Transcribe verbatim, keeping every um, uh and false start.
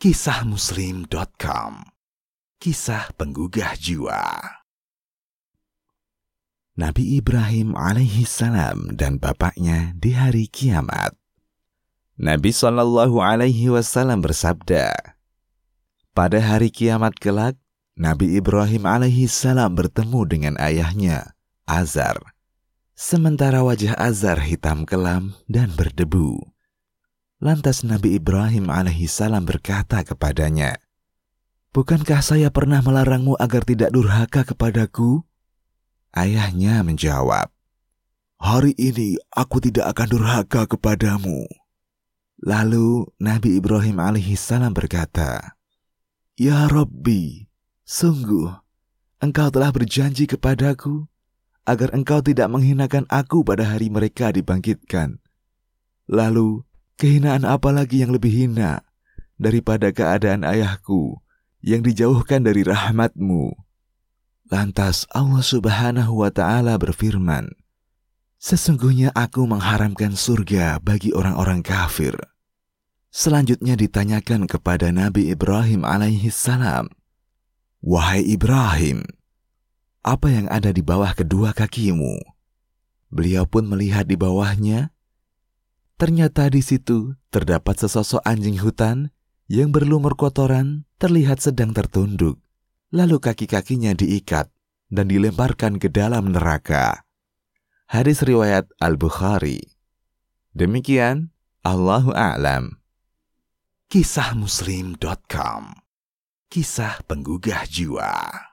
Kisah Muslim titik com. Kisah penggugah jiwa. Nabi Ibrahim alaihi salam dan bapaknya di hari kiamat. Nabi Shallallahu alaihi wasallam bersabda, pada hari kiamat kelak, Nabi Ibrahim alaihi salam bertemu dengan ayahnya, Azar. Sementara wajah Azar hitam kelam dan berdebu. Lantas Nabi Ibrahim alaihi salam berkata kepadanya, bukankah saya pernah melarangmu agar tidak durhaka kepadaku? Ayahnya menjawab, hari ini aku tidak akan durhaka kepadamu. Lalu Nabi Ibrahim alaihi salam berkata, ya Rabbi, sungguh engkau telah berjanji kepadaku agar engkau tidak menghinakan aku pada hari mereka dibangkitkan. Lalu kehinaan apa lagi yang lebih hina daripada keadaan ayahku yang dijauhkan dari rahmat-Mu? Lantas Allah Subhanahu wa Ta'ala berfirman, sesungguhnya aku mengharamkan surga bagi orang-orang kafir. Selanjutnya ditanyakan kepada Nabi Ibrahim alaihi salam, wahai Ibrahim, apa yang ada di bawah kedua kakimu? Beliau pun melihat di bawahnya. Ternyata di situ terdapat sesosok anjing hutan yang berlumur kotoran terlihat sedang tertunduk. Lalu kaki-kakinya diikat dan dilemparkan ke dalam neraka. Hadis riwayat Al-Bukhari. Demikian, Allahu a'lam. Kisah Muslim titik com. Kisah penggugah jiwa.